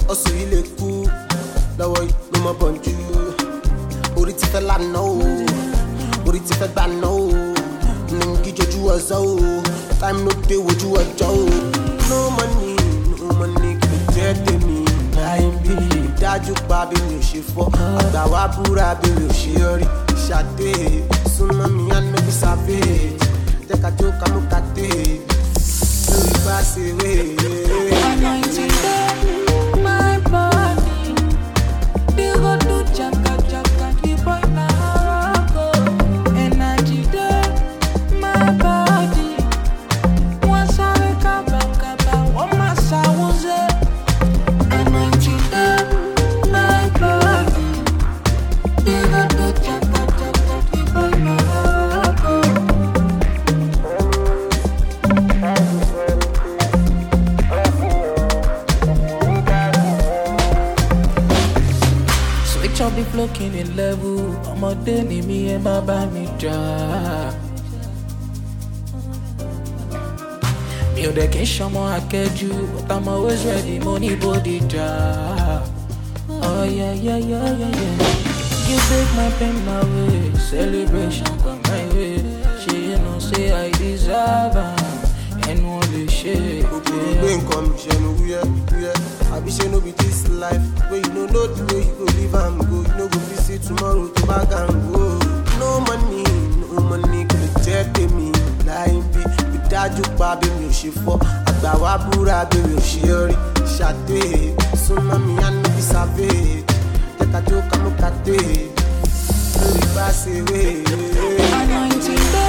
ọ̀sùn yìí lè kú lọ́wọ́ yìí ló mọ̀ bọ̀njú orí ti fẹ́ lánàá o orí ti fẹ́ gbaná o ní kíjọjú ọ̀zọ́ o time no dey wojú ọjọ́ o no money kì í jẹ́ tèmi láì bí dájú pa bí mi ò ṣe fọ́ àgbà wa búra bí mi ò ṣe rí ṣàdé súnmọ́ mi á nẹ́bí sáfẹ́ tẹ́kájó kámúkàdé lórí bá ṣe wé. I'll be flocking in level. Ọmọdé ni mi ẹ má bá mi jà. Mi ò dẹ̀ kí n ṣọmọ akẹ́jù, but I'm always ready, mo ní bòdì jà. Oh yeah, yeah, yeah, yeah, yeah. You take my pain away, celebration come my way. Ṣé you know say I deserve am, ẹnu ò lè ṣe. Gbé nǹkan mi ṣe nu wúyẹ́ wúyẹ́. Àbí ṣe no be this life wey you no know the way you go live am go. You no go fit see tomorrow to bag am go. No money kò lè jẹ́ tèmi láì bí ìdájú pa bí mi ò ṣe fọ́ àgbà wa búra bí mi ò ṣe rí ṣàdé súnmọ́ mi á níbi sáfẹ́ tẹ́kájó kámúkàdé lórí bá ṣe wé.